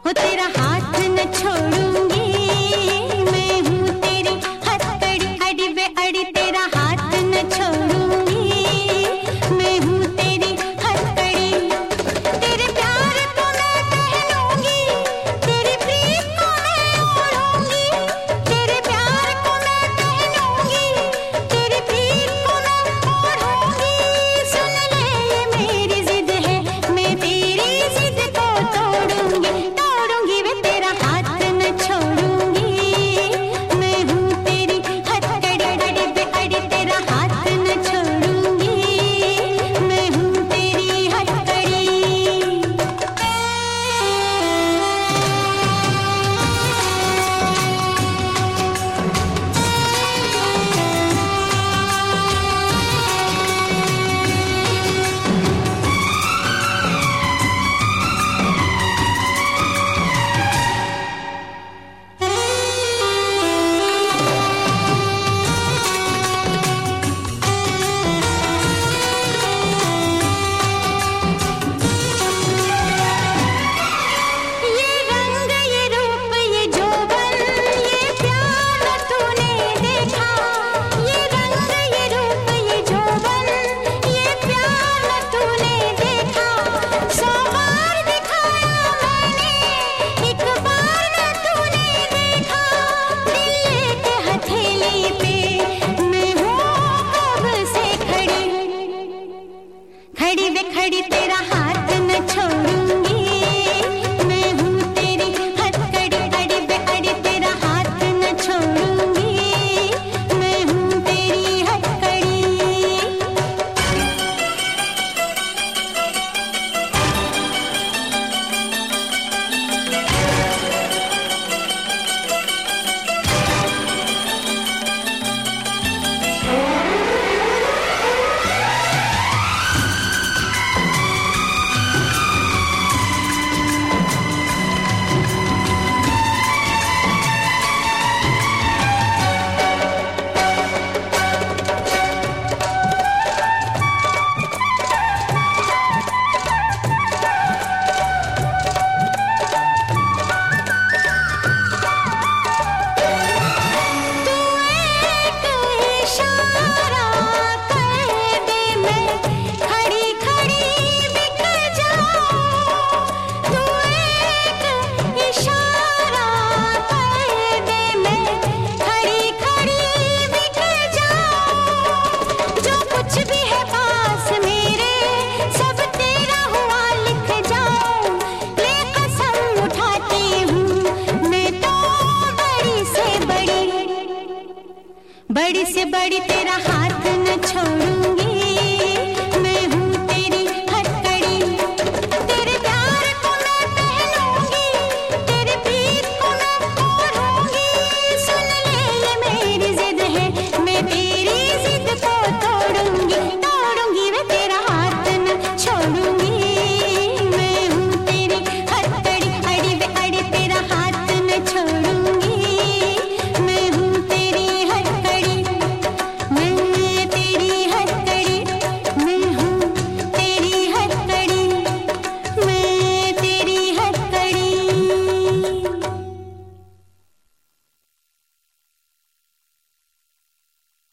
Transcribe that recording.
हो तेरा हाथ न छोड़ूंगी, मैं हूँ तेरी हथकड़ी, अड़ी बे अड़ी तेरा हाथ न छोड़ूंगी, मैं हूँ तेरी हथकड़ी। तेरे प्यार को मैं पहनूंगी, तेरी प्रीत को मैं ओढ़ूंगी, तेरे प्यार को मैं पहनूंगी, तेरी प्रीत को मैं ओढ़ूंगी। सुन ले ये मेरी जिद है, मैं तेरी जिद को तोड़ूंगी, तोड़ूंगी वे तेरा हाथ न छोड़ूंगी, मैं हूँ तेरी हथकड़ी, अड़ी बे अड़ी तेरा हाथ न छोड़ूंगी, मैं हूँ तेरी हथकड़ी। ये रंग ये रूप ये जोबन ये प्यार न तूने देखा, ये रंग ये रूप ये जोबन ये प्यार न तूने देखा। 100 बार दिखाया मैंने, एक बार न तूने देखा। दिल के हथेली पे मैं हूँ कब से खड़ी, खड़ी वे खड़ी तेरा हाथ न छोड़ूंगी, मैं हूँ तेरी हथकड़ी, अड़ी बे अड़ी तेरा हाथ न छोड़ूंगी, मैं हूँ तेरी हथकड़ी। इशारा कर दे मैं खड़ी खड़ी बिक जाऊं, तू एक इशारा कर दे मैं खड़ी खड़ी बिक जाऊं। जो कुछ भी है पास मेरे सब तेरा हुआ लिख जाऊं, ले कसम उठाती हूँ मैं तो बड़ी से बड़ी तेरा हाथ न छोड़ूं।